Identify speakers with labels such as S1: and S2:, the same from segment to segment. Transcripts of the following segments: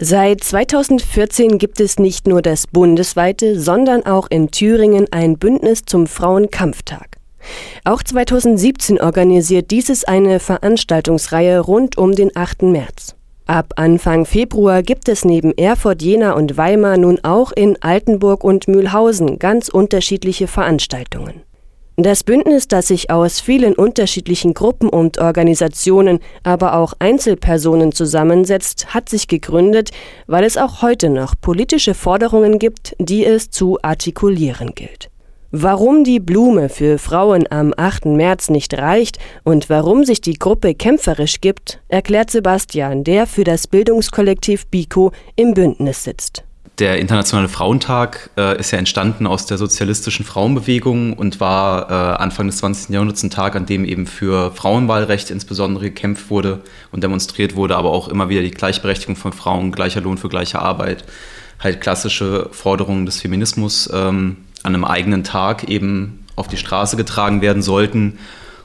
S1: Seit 2014 gibt es nicht nur das bundesweite, sondern auch in Thüringen ein Bündnis zum Frauenkampftag. Auch 2017 organisiert dieses eine Veranstaltungsreihe rund um den 8. März. Ab Anfang Februar gibt es neben Erfurt, Jena und Weimar nun auch in Altenburg und Mülhausen ganz unterschiedliche Veranstaltungen. Das Bündnis, das sich aus vielen unterschiedlichen Gruppen und Organisationen, aber auch Einzelpersonen zusammensetzt, hat sich gegründet, weil es auch heute noch politische Forderungen gibt, die es zu artikulieren gilt. Warum die Blume für Frauen am 8. März nicht reicht und warum sich die Gruppe kämpferisch gibt, erklärt Sebastian, der für das Bildungskollektiv BIKO im Bündnis sitzt.
S2: Der Internationale Frauentag ist ja entstanden aus der sozialistischen Frauenbewegung und war Anfang des 20. Jahrhunderts ein Tag, an dem eben für Frauenwahlrecht insbesondere gekämpft wurde und demonstriert wurde, aber auch immer wieder die Gleichberechtigung von Frauen, gleicher Lohn für gleiche Arbeit, halt klassische Forderungen des Feminismus an einem eigenen Tag eben auf die Straße getragen werden sollten.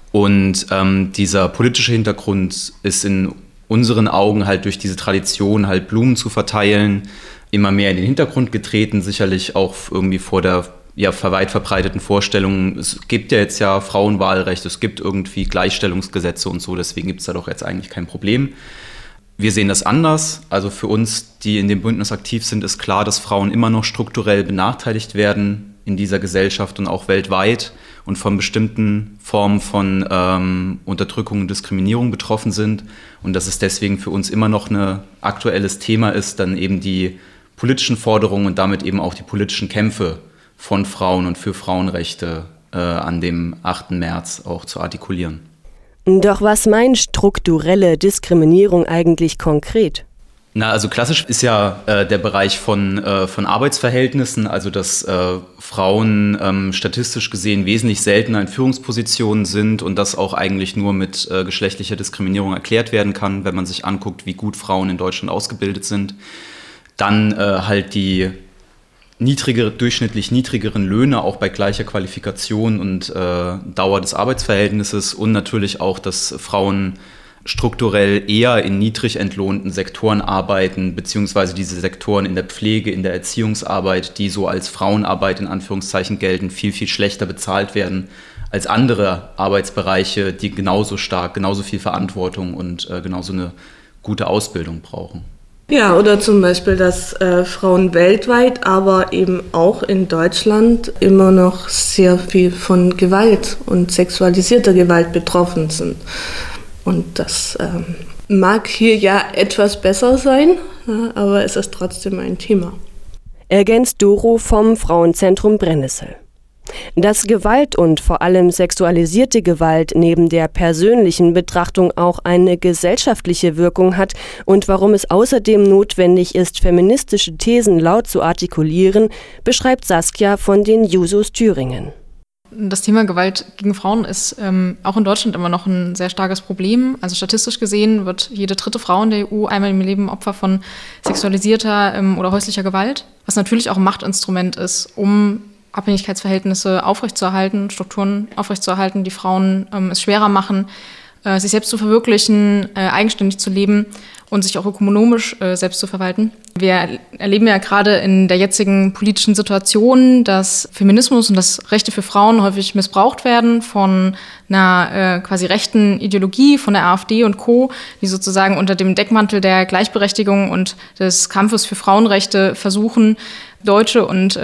S2: Und dieser politische Hintergrund ist in unseren Augen halt durch diese Tradition, halt Blumen zu verteilen, immer mehr in den Hintergrund getreten, sicherlich auch irgendwie vor der weit verbreiteten Vorstellung, es gibt ja jetzt ja Frauenwahlrecht, es gibt irgendwie Gleichstellungsgesetze und so, deswegen gibt es da doch jetzt eigentlich kein Problem. Wir sehen das anders. Also für uns, die in dem Bündnis aktiv sind, ist klar, dass Frauen immer noch strukturell benachteiligt werden in dieser Gesellschaft und auch weltweit und von bestimmten Formen von Unterdrückung und Diskriminierung betroffen sind. Und dass es deswegen für uns immer noch ein aktuelles Thema ist, dann eben die politischen Forderungen und damit eben auch die politischen Kämpfe von Frauen und für Frauenrechte an dem 8. März auch zu artikulieren.
S1: Doch was meint strukturelle Diskriminierung eigentlich konkret?
S2: Also klassisch ist ja der Bereich von Arbeitsverhältnissen, also dass Frauen statistisch gesehen wesentlich seltener in Führungspositionen sind und das auch eigentlich nur mit geschlechtlicher Diskriminierung erklärt werden kann, wenn man sich anguckt, wie gut Frauen in Deutschland ausgebildet sind. Dann halt die durchschnittlich niedrigeren Löhne, auch bei gleicher Qualifikation und Dauer des Arbeitsverhältnisses und natürlich auch, dass Frauen strukturell eher in niedrig entlohnten Sektoren arbeiten, beziehungsweise diese Sektoren in der Pflege, in der Erziehungsarbeit, die so als Frauenarbeit in Anführungszeichen gelten, viel, viel schlechter bezahlt werden als andere Arbeitsbereiche, die genauso viel Verantwortung und genauso eine gute Ausbildung brauchen.
S3: Ja, oder zum Beispiel, dass Frauen weltweit, aber eben auch in Deutschland immer noch sehr viel von Gewalt und sexualisierter Gewalt betroffen sind. Und das mag hier ja etwas besser sein, aber es ist trotzdem ein Thema.
S1: Ergänzt Doro vom Frauenzentrum Brennnessel. Dass Gewalt und vor allem sexualisierte Gewalt neben der persönlichen Betrachtung auch eine gesellschaftliche Wirkung hat und warum es außerdem notwendig ist, feministische Thesen laut zu artikulieren, beschreibt Saskia von den Jusos Thüringen.
S4: Das Thema Gewalt gegen Frauen ist auch in Deutschland immer noch ein sehr starkes Problem. Also statistisch gesehen wird jede dritte Frau in der EU einmal im Leben Opfer von sexualisierter oder häuslicher Gewalt, was natürlich auch ein Machtinstrument ist, um Abhängigkeitsverhältnisse aufrechtzuerhalten, Strukturen aufrechtzuerhalten, die Frauen es schwerer machen, sich selbst zu verwirklichen, eigenständig zu leben und sich auch ökonomisch selbst zu verwalten. Wir erleben ja gerade in der jetzigen politischen Situation, dass Feminismus und das Rechte für Frauen häufig missbraucht werden von einer quasi rechten Ideologie, von der AfD und Co., die sozusagen unter dem Deckmantel der Gleichberechtigung und des Kampfes für Frauenrechte versuchen, deutsche und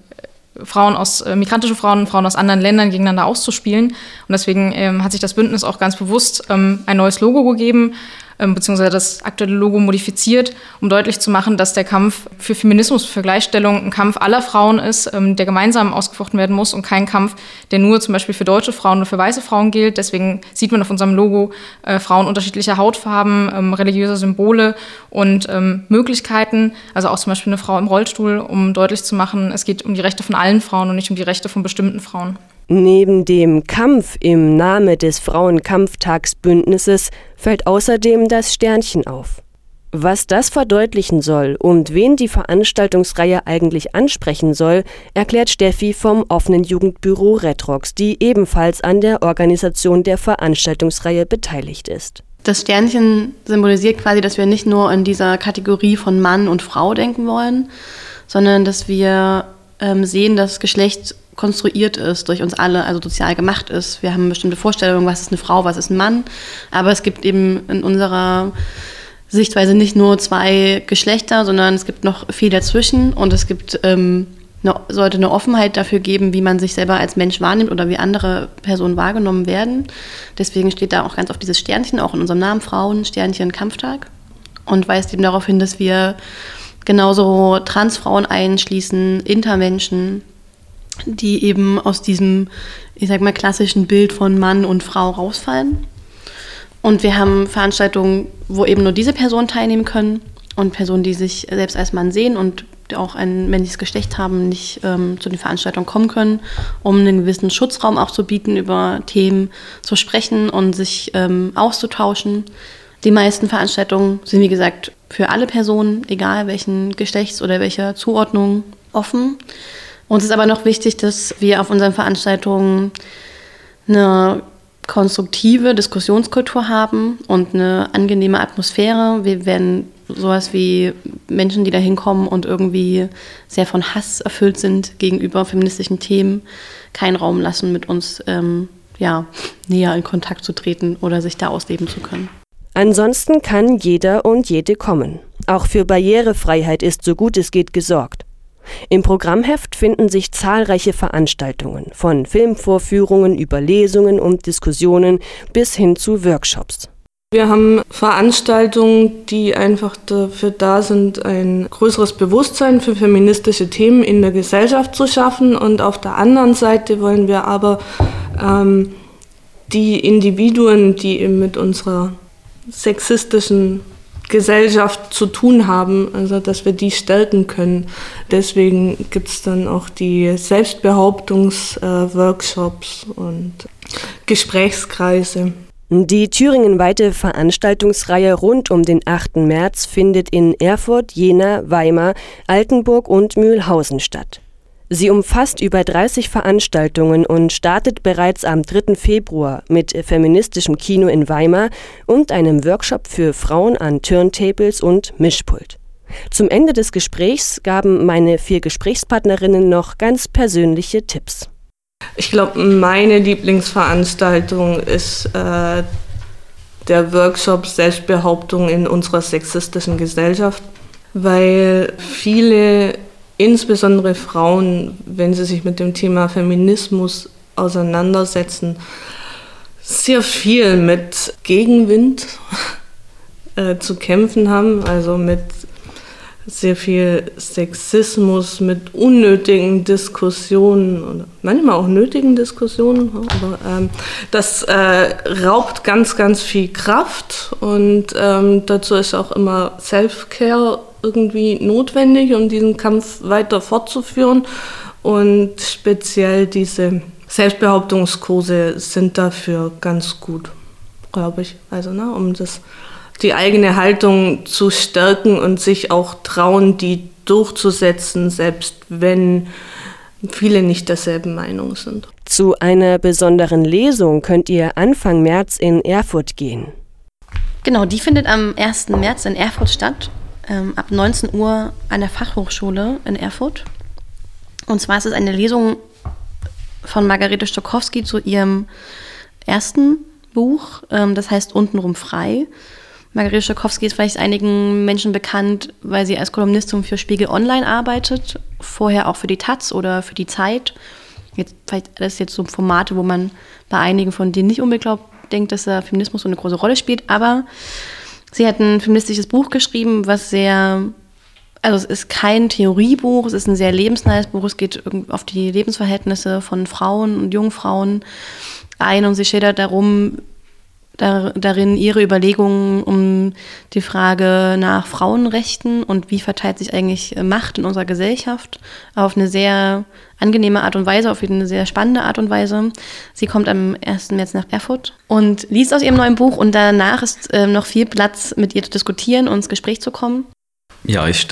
S4: migrantische Frauen aus anderen Ländern gegeneinander auszuspielen. Und deswegen hat sich das Bündnis auch ganz bewusst ein neues Logo gegeben, beziehungsweise das aktuelle Logo modifiziert, um deutlich zu machen, dass der Kampf für Feminismus, für Gleichstellung ein Kampf aller Frauen ist, der gemeinsam ausgefochten werden muss und kein Kampf, der nur zum Beispiel für deutsche Frauen oder für weiße Frauen gilt. Deswegen sieht man auf unserem Logo Frauen unterschiedlicher Hautfarben, religiöse Symbole und Möglichkeiten, also auch zum Beispiel eine Frau im Rollstuhl, um deutlich zu machen, es geht um die Rechte von allen Frauen und nicht um die Rechte von bestimmten Frauen.
S1: Neben dem Kampf im Namen des Frauenkampftagsbündnisses fällt außerdem das Sternchen auf. Was das verdeutlichen soll und wen die Veranstaltungsreihe eigentlich ansprechen soll, erklärt Steffi vom offenen Jugendbüro Retrox, die ebenfalls an der Organisation der Veranstaltungsreihe beteiligt ist.
S5: Das Sternchen symbolisiert quasi, dass wir nicht nur in dieser Kategorie von Mann und Frau denken wollen, sondern dass wir sehen, dass Geschlecht konstruiert ist durch uns alle, also sozial gemacht ist. Wir haben bestimmte Vorstellungen, was ist eine Frau, was ist ein Mann. Aber es gibt eben in unserer Sichtweise nicht nur 2 Geschlechter, sondern es gibt noch viel dazwischen und es gibt sollte eine Offenheit dafür geben, wie man sich selber als Mensch wahrnimmt oder wie andere Personen wahrgenommen werden. Deswegen steht da auch ganz oft dieses Sternchen, auch in unserem Namen Frauen, Sternchen, Kampftag, und weist eben darauf hin, dass wir genauso Transfrauen einschließen, Intermenschen, die eben aus diesem, ich sag mal, klassischen Bild von Mann und Frau rausfallen. Und wir haben Veranstaltungen, wo eben nur diese Personen teilnehmen können und Personen, die sich selbst als Mann sehen und auch ein männliches Geschlecht haben, nicht zu den Veranstaltungen kommen können, um einen gewissen Schutzraum auch zu bieten, über Themen zu sprechen und sich auszutauschen. Die meisten Veranstaltungen sind, wie gesagt, für alle Personen, egal welchen Geschlechts oder welcher Zuordnung, offen. Uns ist aber noch wichtig, dass wir auf unseren Veranstaltungen eine konstruktive Diskussionskultur haben und eine angenehme Atmosphäre. Wir werden sowas wie Menschen, die da hinkommen und irgendwie sehr von Hass erfüllt sind gegenüber feministischen Themen, keinen Raum lassen, mit uns näher in Kontakt zu treten oder sich da ausleben zu können.
S1: Ansonsten kann jeder und jede kommen. Auch für Barrierefreiheit ist so gut es geht gesorgt. Im Programmheft finden sich zahlreiche Veranstaltungen, von Filmvorführungen über Lesungen und Diskussionen bis hin zu Workshops.
S3: Wir haben Veranstaltungen, die einfach dafür da sind, ein größeres Bewusstsein für feministische Themen in der Gesellschaft zu schaffen. Und auf der anderen Seite wollen wir aber die Individuen, die eben mit unserer sexistischen Gesellschaft zu tun haben, also dass wir die stärken können. Deswegen gibt es dann auch die Selbstbehauptungsworkshops und Gesprächskreise.
S1: Die thüringenweite Veranstaltungsreihe rund um den 8. März findet in Erfurt, Jena, Weimar, Altenburg und Mühlhausen statt. Sie umfasst über 30 Veranstaltungen und startet bereits am 3. Februar mit feministischem Kino in Weimar und einem Workshop für Frauen an Turntables und Mischpult. Zum Ende des Gesprächs gaben meine 4 Gesprächspartnerinnen noch ganz persönliche Tipps.
S3: Ich glaube, meine Lieblingsveranstaltung ist der Workshop Selbstbehauptung in unserer sexistischen Gesellschaft, weil viele, insbesondere Frauen, wenn sie sich mit dem Thema Feminismus auseinandersetzen, sehr viel mit Gegenwind zu kämpfen haben, also mit sehr viel Sexismus, mit unnötigen Diskussionen oder manchmal auch nötigen Diskussionen, aber das raubt ganz, ganz viel Kraft und dazu ist auch immer Self-Care irgendwie notwendig, um diesen Kampf weiter fortzuführen, und speziell diese Selbstbehauptungskurse sind dafür ganz gut, glaube ich, also um die eigene Haltung zu stärken und sich auch trauen, die durchzusetzen, selbst wenn viele nicht derselben Meinung sind.
S1: Zu einer besonderen Lesung könnt ihr Anfang März in Erfurt gehen.
S5: Genau, die findet am 1. März in Erfurt statt, ab 19 Uhr an der Fachhochschule in Erfurt. Und zwar ist es eine Lesung von Margarete Stokowski zu ihrem ersten Buch, das heißt Untenrum frei. Margarete Stokowski ist vielleicht einigen Menschen bekannt, weil sie als Kolumnistin für Spiegel Online arbeitet, vorher auch für die Taz oder für die Zeit. Das ist jetzt so Formate, wo man bei einigen von denen nicht unbedingt denkt, dass der Feminismus so eine große Rolle spielt, aber sie hat ein feministisches Buch geschrieben, es ist kein Theoriebuch, es ist ein sehr lebensnahes Buch, es geht auf die Lebensverhältnisse von Frauen und jungen Frauen ein und sie schildert darin ihre Überlegungen um die Frage nach Frauenrechten und wie verteilt sich eigentlich Macht in unserer Gesellschaft auf eine sehr angenehme Art und Weise, auf eine sehr spannende Art und Weise. Sie kommt am 1. März nach Erfurt und liest aus ihrem neuen Buch und danach ist noch viel Platz, mit ihr zu diskutieren und ins Gespräch zu kommen.
S2: Ja, ich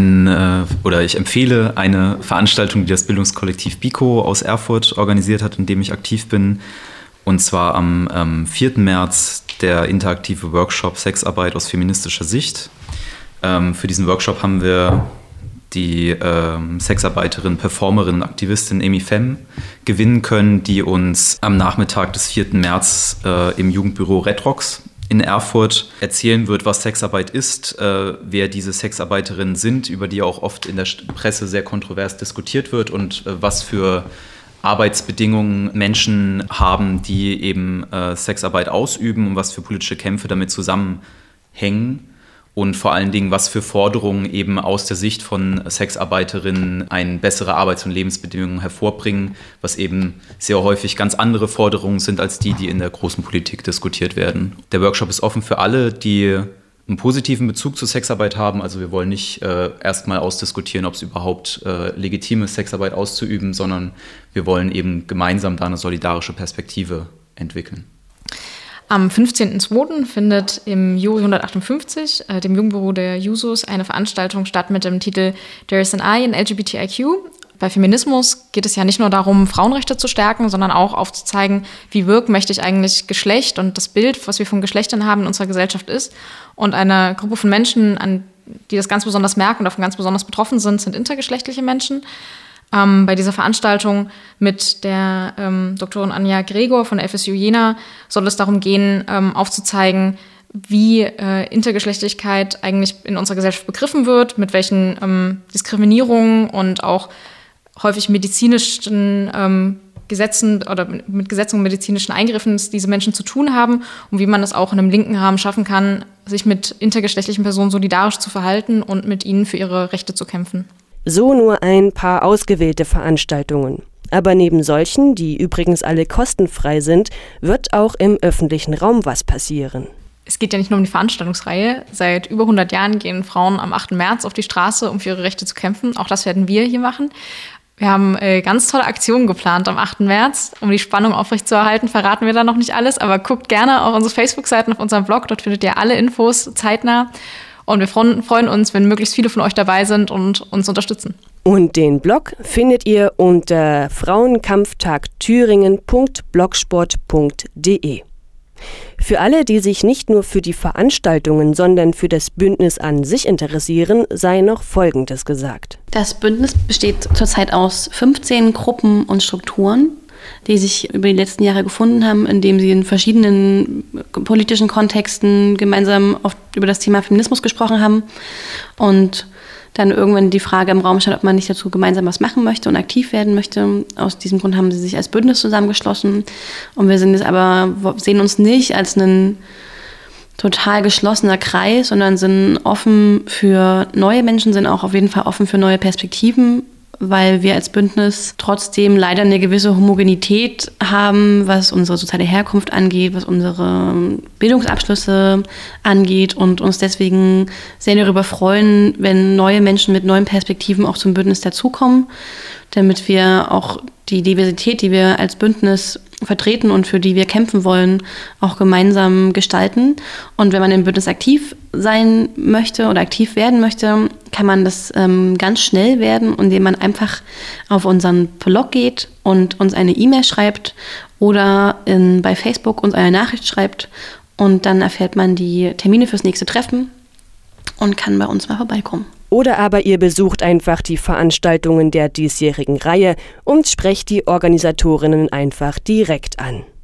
S2: empfehle eine Veranstaltung, die das Bildungskollektiv BIKO aus Erfurt organisiert hat, in dem ich aktiv bin, Und zwar am 4. März der interaktive Workshop Sexarbeit aus feministischer Sicht. Für diesen Workshop haben wir die Sexarbeiterin, Performerin, Aktivistin Amy Fem gewinnen können, die uns am Nachmittag des 4. März im Jugendbüro Red Rocks in Erfurt erzählen wird, was Sexarbeit ist, wer diese Sexarbeiterinnen sind, über die auch oft in der Presse sehr kontrovers diskutiert wird und was für Arbeitsbedingungen Menschen haben, die eben Sexarbeit ausüben und was für politische Kämpfe damit zusammenhängen. Und vor allen Dingen, was für Forderungen eben aus der Sicht von Sexarbeiterinnen eine bessere Arbeits- und Lebensbedingungen hervorbringen, was eben sehr häufig ganz andere Forderungen sind als die in der großen Politik diskutiert werden. Der Workshop ist offen für alle, die einen positiven Bezug zur Sexarbeit haben. Also wir wollen nicht erstmal ausdiskutieren, ob es überhaupt legitim ist, Sexarbeit auszuüben, sondern wir wollen eben gemeinsam da eine solidarische Perspektive entwickeln.
S4: Am 15.02. findet im Jury 158, dem Jugendbüro der Jusos, eine Veranstaltung statt mit dem Titel There is an I in LGBTIQ. Bei Feminismus geht es ja nicht nur darum, Frauenrechte zu stärken, sondern auch aufzuzeigen, wie wirkmächtig eigentlich Geschlecht und das Bild, was wir von Geschlechtern haben in unserer Gesellschaft ist. Und eine Gruppe von Menschen, die das ganz besonders merken und davon ganz besonders betroffen sind intergeschlechtliche Menschen. Bei dieser Veranstaltung mit der Doktorin Anja Gregor von der FSU Jena soll es darum gehen, aufzuzeigen, wie Intergeschlechtlichkeit eigentlich in unserer Gesellschaft begriffen wird, mit welchen Diskriminierungen und auch häufig medizinischen Gesetzen oder mit Gesetzen und medizinischen Eingriffen diese Menschen zu tun haben und wie man es auch in einem linken Rahmen schaffen kann, sich mit intergeschlechtlichen Personen solidarisch zu verhalten und mit ihnen für ihre Rechte zu kämpfen.
S1: So nur ein paar ausgewählte Veranstaltungen. Aber neben solchen, die übrigens alle kostenfrei sind, wird auch im öffentlichen Raum was passieren.
S4: Es geht ja nicht nur um die Veranstaltungsreihe. Seit über 100 Jahren gehen Frauen am 8. März auf die Straße, um für ihre Rechte zu kämpfen. Auch das werden wir hier machen. Wir haben ganz tolle Aktionen geplant am 8. März. Um die Spannung aufrechtzuerhalten, verraten wir da noch nicht alles. Aber guckt gerne auf unsere Facebook-Seiten, auf unserem Blog. Dort findet ihr alle Infos zeitnah. Und wir freuen uns, wenn möglichst viele von euch dabei sind und uns unterstützen.
S1: Und den Blog findet ihr unter frauenkampftagthüringen.blogsport.de. Für alle, die sich nicht nur für die Veranstaltungen, sondern für das Bündnis an sich interessieren, sei noch Folgendes gesagt.
S5: Das Bündnis besteht zurzeit aus 15 Gruppen und Strukturen, die sich über die letzten Jahre gefunden haben, indem sie in verschiedenen politischen Kontexten gemeinsam oft über das Thema Feminismus gesprochen haben und dann irgendwann die Frage im Raum stand, ob man nicht dazu gemeinsam was machen möchte und aktiv werden möchte. Aus diesem Grund haben sie sich als Bündnis zusammengeschlossen und wir sehen uns nicht als ein total geschlossener Kreis, sondern sind offen für neue Menschen, sind auch auf jeden Fall offen für neue Perspektiven, weil wir als Bündnis trotzdem leider eine gewisse Homogenität haben, was unsere soziale Herkunft angeht, was unsere Bildungsabschlüsse angeht und uns deswegen sehr darüber freuen, wenn neue Menschen mit neuen Perspektiven auch zum Bündnis dazukommen, damit wir auch die Diversität, die wir als Bündnis vertreten und für die wir kämpfen wollen, auch gemeinsam gestalten. Und wenn man im Bündnis aktiv sein möchte oder aktiv werden möchte, kann man das ganz schnell werden, indem man einfach auf unseren Blog geht und uns eine E-Mail schreibt oder bei Facebook uns eine Nachricht schreibt und dann erfährt man die Termine fürs nächste Treffen und kann bei uns mal vorbeikommen.
S1: Oder aber ihr besucht einfach die Veranstaltungen der diesjährigen Reihe und sprecht die Organisatorinnen einfach direkt an.